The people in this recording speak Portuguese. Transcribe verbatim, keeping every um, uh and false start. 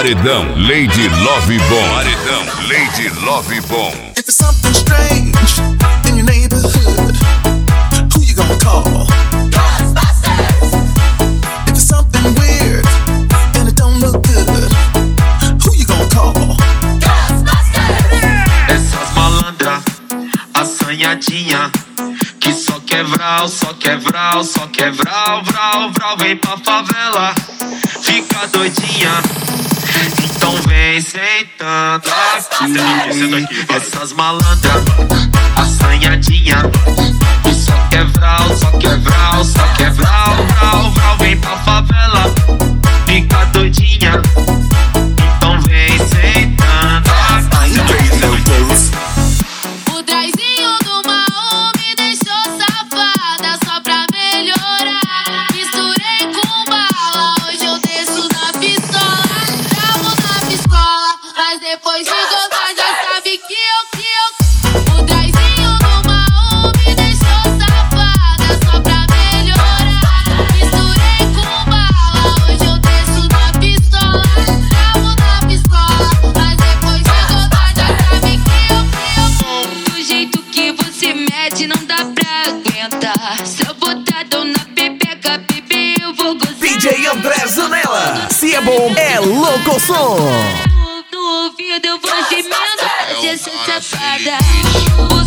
Paredão Lady Love Bomb. Paredão Lady Love Bomb. If it's something strange in your neighborhood, who you gonna call? Ghostbusters! If it's something weird and it don't look good, who you gonna call? Ghostbusters! Essas malandras, assanhadinha, que só quer vral, só quer vral, só quer vral, vral, vral. Vem pra favela, fica doidinha, então vem sentando aqui. Essas malandras, assanhadinha, que só quer vral, só quer vral, só quer vral, vral, vral. Vem pra favela, fica doidinha, então vem sentando aqui. O traizinho do Maú me deixou safada só pra melhorar. Misturei com bala, hoje eu desço na pistola. Travo na pistola, mas depois de gozar já sabe que eu, que eu. O traizinho do Maú me deixou safada só pra melhorar. Misturei com bala, hoje eu desço na pistola. Travo na pistola, mas depois de gozar já sabe que eu, que eu. Do jeito que você mete não dá pra aguentar. Se eu botar dor na pepeca, bebê, eu vou gozar. D J André Zanella, se é bom, é louco som. No, no ouvido eu vou gemendo, essa safada.